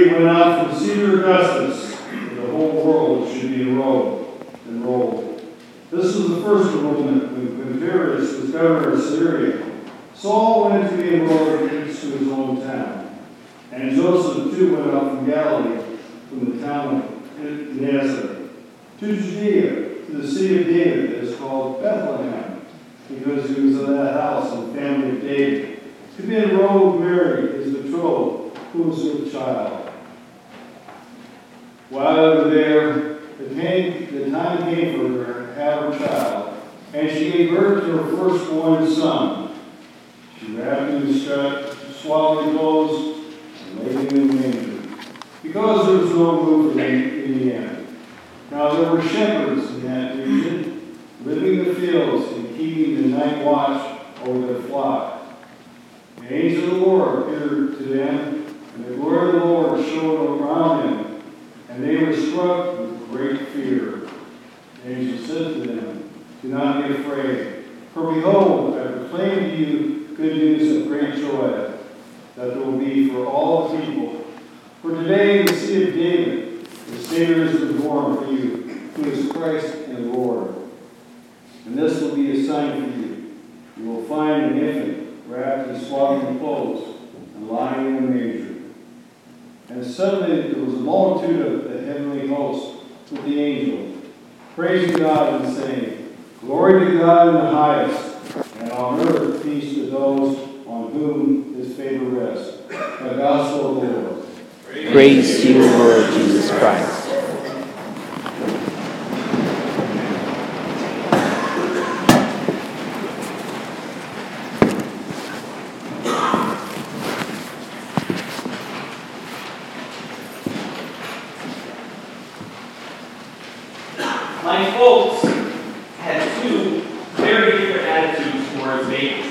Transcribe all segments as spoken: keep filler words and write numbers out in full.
decree went out from Caesar Augustus that the whole world should be enrolled. enrolled. This was the first enrollment when, when Darius was governor of Syria. Saul went to be enrolled east to his own town, and Joseph too went up from Galilee, from the town of Nazareth, to Judea, to the city of David that is called Bethlehem, because he was of that house and family of David, to be enrolled with Mary, his betrothed, who was with child. While they were there, the, came, the time came for her to have her child, and she gave birth to her firstborn son. She wrapped him in swaddling clothes and laid him in the manger, because there was no room for him in the inn. Now there were shepherds in that region, living in the fields and keeping the night watch over their flock. The angel of the Lord appeared to them, and the glory of the Lord shone around them, and they were struck with great fear. The angel said to them, "Do not be afraid, for behold, I proclaim to you good news of great joy that there will be for all the people. For today in the city of David, the Savior has been born for you, who is Christ and Lord. And this will be a sign for you. You will find an infant wrapped in swaddling clothes and lying in a manger." And suddenly there was a multitude of the heavenly hosts with the angel, praising God and saying, "Glory to God in the highest, and on earth peace to those on whom his favor rests." The gospel of the Lord. Praise, Praise to you, Lord Jesus Christ. My folks had two very different attitudes towards babies.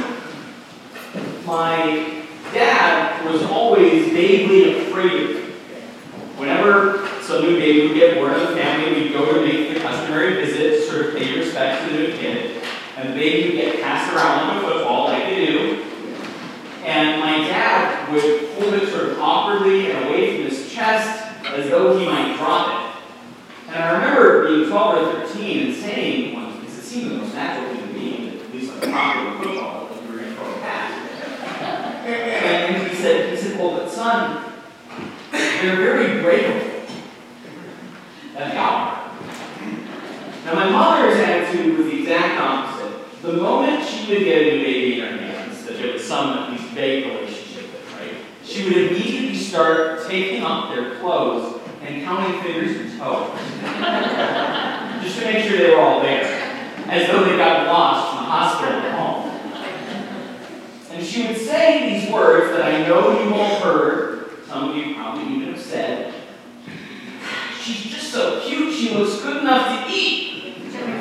My dad was always vaguely afraid of me. Whenever some new baby would get born in the family, we'd go to make the customary visit to sort of pay respect to the new kid, and the baby would get passed around like a football, like they do. And my dad would hold it sort of awkwardly and away from his chest as though he might drop it. And I remember being twelve or thirteen and saying, well, because it seemed the most natural thing to me, at least like a popular football, that we were going to throw a pass. And he said, he said, "Well, but son, they're very breakable." And they are. Now my mother's attitude was the exact opposite. The moment she would get a new baby in her hands, that there was some at least vague relationship with, right, she would immediately start taking off their clothes and counting fingers and toes. Just to make sure they were all there, as though they got lost from the hospital at home. And she would say these words that I know you've all heard, some of you probably even have said, "She's just so cute, she looks good enough to eat."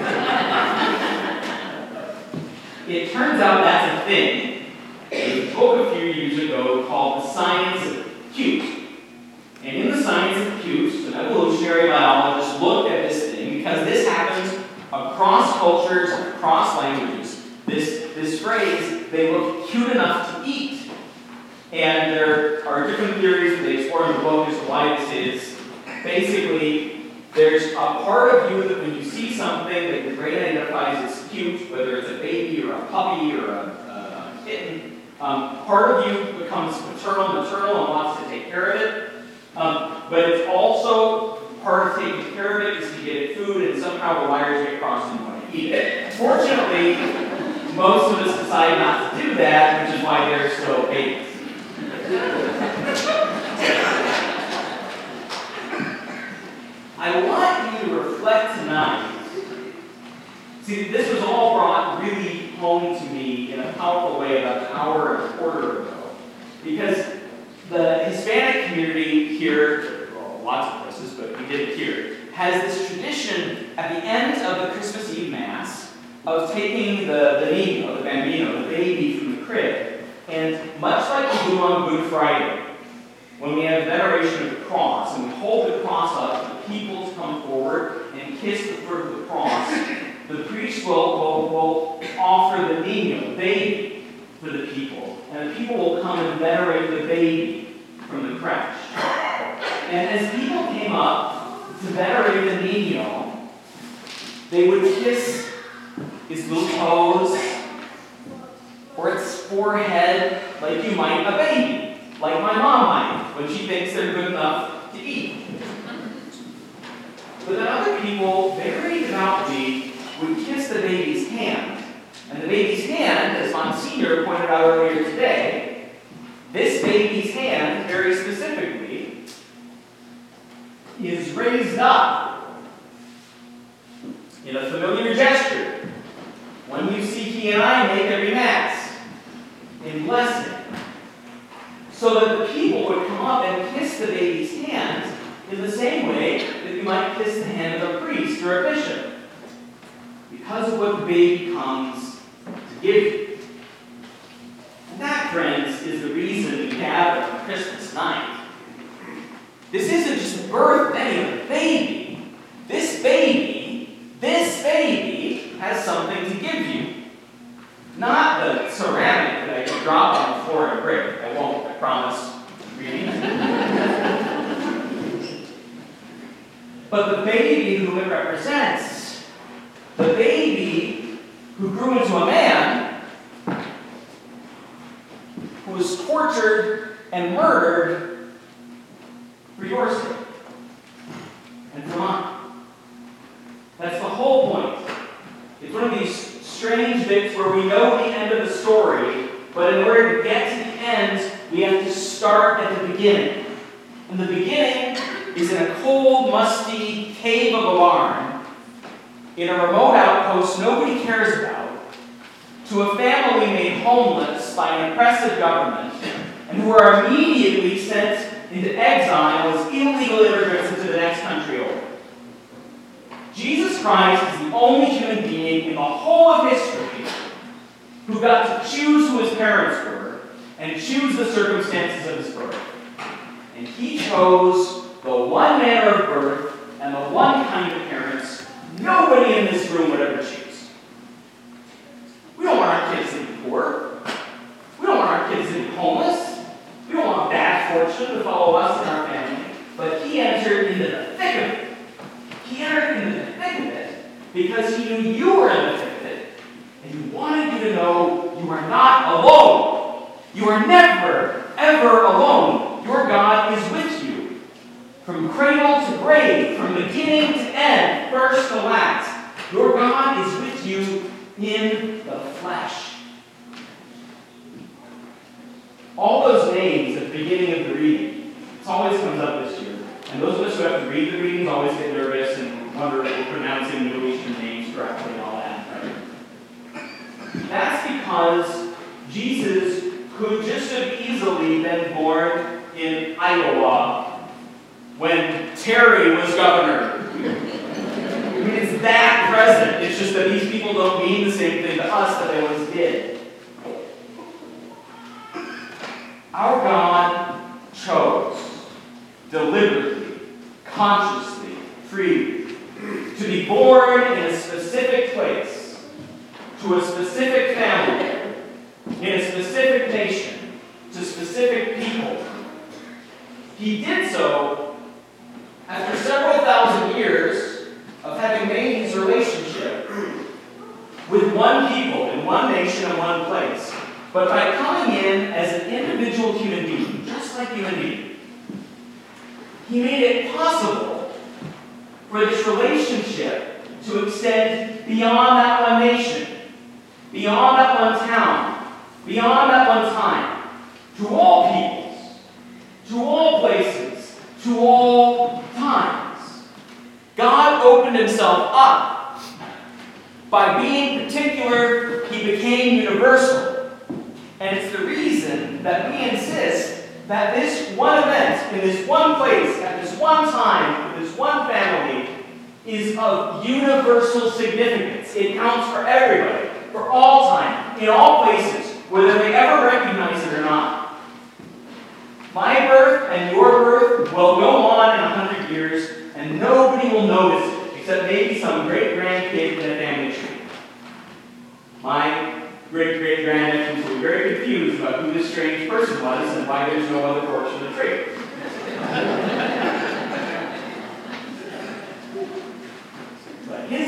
It turns out that's a thing. There's a book a few years ago called The Science of Cute. And in The Science of Cute, an evolutionary biologist looked at this thing because this happens across cultures, across languages. This, this phrase, "they look cute enough to eat." And there are different theories that they explore in the book as to why this is. Basically, there's a part of you that when you see something that your brain identifies as cute, whether it's a baby or a puppy or a, a kitten, um, part of you becomes maternal, maternal and wants to take care of it. Um, but it's also part of taking care of it is to get it food, and somehow the wires get crossed and you want to eat it. Fortunately, most of us decide not to do that, which is why they're still babies. I want you to reflect tonight. See, this was all brought really home to me in a powerful way about an hour and a quarter ago. Because the Hispanic community here, well, lots of places, but we did it here, has this tradition at the end of the Christmas Eve Mass of taking the, the niño, the bambino, the baby from the crib, and much like we do on Good Friday, when we have veneration of the cross, and we hold the cross up for people to come forward and kiss the foot of the cross, the priest will, will, will offer the niño, the baby, for the people. And the people will come and venerate the baby from the crèche. And as people came up to venerate the niño, they would kiss his little toes or its forehead like you might a baby, like my mom might when she thinks they're good enough to eat. But then other people, very devoutly, would kiss the baby's hand. And the baby's hand, as Monsignor pointed out earlier today, this baby's hand, very specifically, is raised up in a familiar gesture. One you see he and I make every Mass, in blessing. So that the people would come up and kiss the baby's hand in the same way that you might kiss the hand of a priest or a bishop, because of what the baby comes to give you. And that, friends, is the reason we gather on Christmas night. This isn't just the birthday of a baby. This baby, this baby has something to give you. Not the ceramic that I can drop on the floor and break. I won't, I promise. Really. But the baby whom it represents, the baby who grew into a man, who was tortured and murdered for your sake and for mine. That's the whole point. It's one of these strange bits where we know the end of the story, but in order to get to the end, we have to start at the beginning. And the beginning is in a cold, musty cave of a barn, in a remote outpost nobody cares about, to a family made homeless by an oppressive government, and who are immediately sent into exile as illegal immigrants into the next country over. Jesus Christ is the only human being in the whole of history who got to choose who his parents were and choose the circumstances of his birth. And he chose the one manner of birth and the one kind of parents nobody in this room would ever choose. We don't want our kids to be poor. We don't want our kids to be homeless. We don't want bad fortune to follow us and our family. But he entered into the thick of it. He entered into the thick of it because he knew you were in the thick of it. And he wanted you to know you are not alone. You are never, ever alone. Your God is with you. From cradle to grave, from beginning to end, first to last, your God is with you in the flesh. All those names at the beginning of the reading, it always comes up this year. And those of us who have to read the readings always get nervous and wonder if we're pronouncing Middle Eastern names correctly and all that, right? That's because Jesus could just have easily been born in Iowa when Terry was governor. I mean, it's that present. It's just that these people don't mean the same thing to us that they once did. Our God chose, deliberately, consciously, freely, to be born in a specific place, to a specific family, in a specific nation, to specific people. He did so after several thousand years of having made his relationship with one people in one nation and one place, but by coming in as an individual human being, just like you and me, he made it possible for this relationship to extend beyond that one nation, beyond that one town, beyond that one time, to all peoples, to all places, to all times. God opened himself up. By being particular, he became universal. And it's the reason that we insist that this one event, in this one place, at this one time, with this one family, is of universal significance. It counts for everybody, for all time, in all places, whether they ever recognize it or not. My birth and your birth will go on in a hundred years, and nobody will notice it, except maybe some great-grandkid in a family tree. My great-great-grandnephews will be very confused about who this strange person was and why there's no other torch in the tree.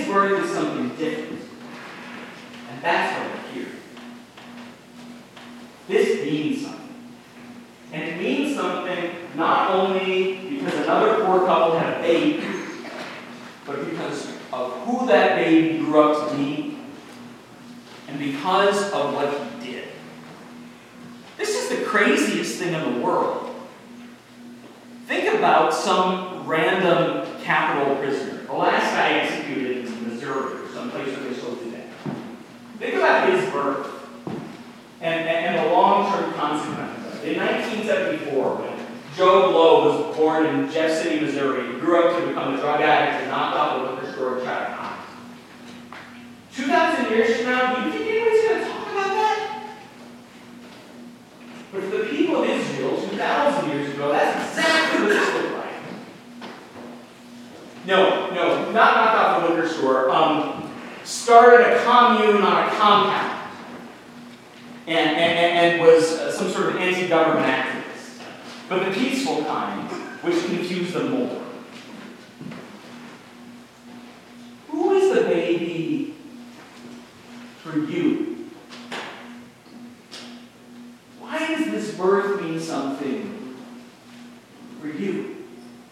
birth is something different. And that's why we're here. This means something. And it means something not only because another poor couple had a baby, but because of who that baby grew up to be, and because of what he did. This is the craziest thing in the world. Think about some random capital prisoner, the last guy executed in Missouri, or someplace where they still do that. Think about his birth and, and, and the long-term consequences. In nineteen seventy-four, when Joe Blow was born in Jeff City, Missouri, he grew up to become a drug addict and knocked out the liquor store and tried to hide. Two thousand years from now, do you think anybody's going to talk about that? But for the people of Israel, two thousand years ago, that's exactly what this looked like. No, no, not knocked out the liquor store. Um, started a commune on a compound. And, and, and was uh, some sort of anti-government activist. But the peaceful kind, which confused them more. Who is the baby for you? Why does this birth mean something for you?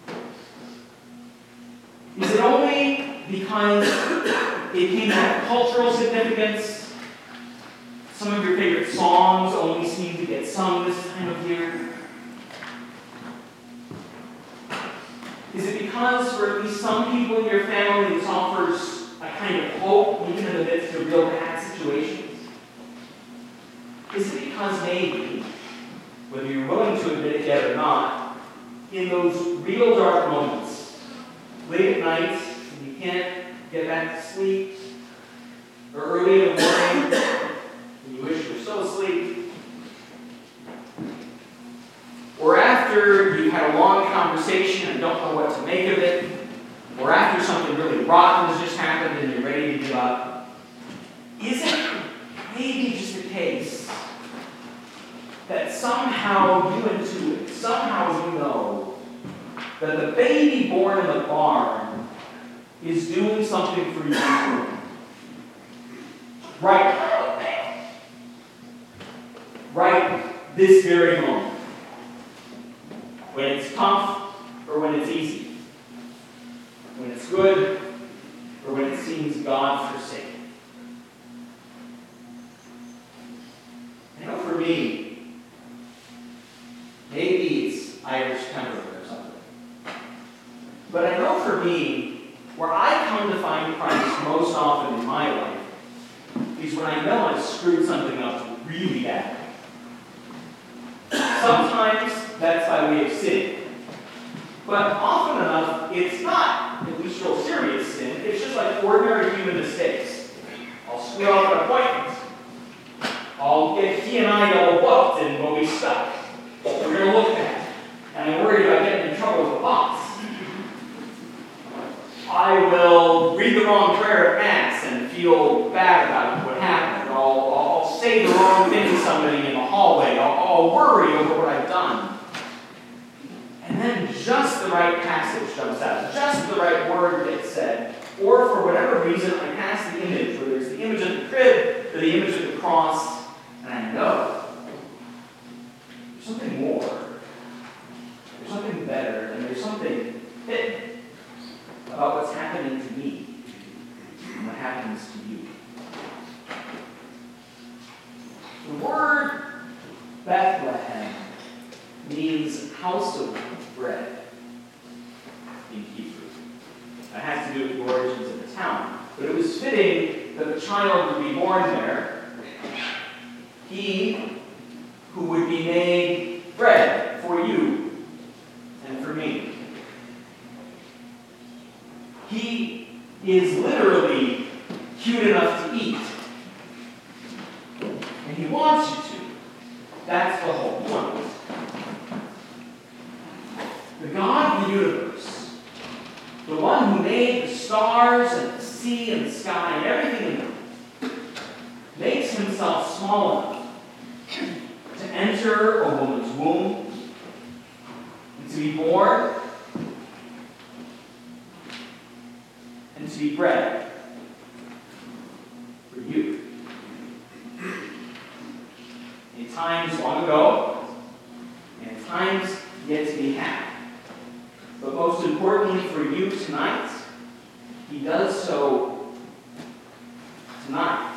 Is it only because it came out of cultural significance? Some of your favorite songs only seem to get sung this time of year. Is it because for at least some people in your family this offers a kind of hope even in the midst of real bad situations? Is it because maybe, whether you're willing to admit it yet or not, in those real dark moments, late at night when you can't get back to sleep, or early in the morning, you wish you were still asleep, or after you had a long conversation and don't know what to make of it, or after something really rotten has just happened and you're ready to give up, is it maybe just the case that somehow you intuit, somehow you know, that the baby born in the barn is doing something for you right now? Right this very moment. When it's tough or when it's easy. When it's good or when it seems God forsaken. I know for me, maybe it's Irish temperament or something. But I know for me, where I come to find Christ most often in my life is when I know I've screwed something up really bad. Sometimes that's by way of sin. But often enough, it's not at least real serious sin. It's just like ordinary human mistakes. I'll screw up an appointment. I'll get he and I double booked and we'll be stuck. We're going to look bad. And I'm worried about getting in trouble with the boss. I will read the wrong prayer at Mass and feel bad about what happened. Or I'll, I'll say the wrong thing to somebody in the hallway. I'll, I'll worry over what I've done. And then just the right passage jumps out. Just the right word gets said. Or for whatever reason, I pass the image, whether it's the image of the crib or the image of the cross, and I know there's something more. There's something better, and there's something hidden about what's happening to me and what happens to you. The word Bethlehem means house of bread in Hebrew. That has to do with the origins of the town. But it was fitting that the child would be born there. He who would be made bread for you and for me. He is literally cute enough to eat. And he wants you to. That's the whole point. The God of the universe, the one who made the stars and the sea and the sky and everything in them, makes himself small enough to enter a woman's womb and to be born and to be bred ago, and time's yet to be had. But most importantly for you tonight, he does so tonight.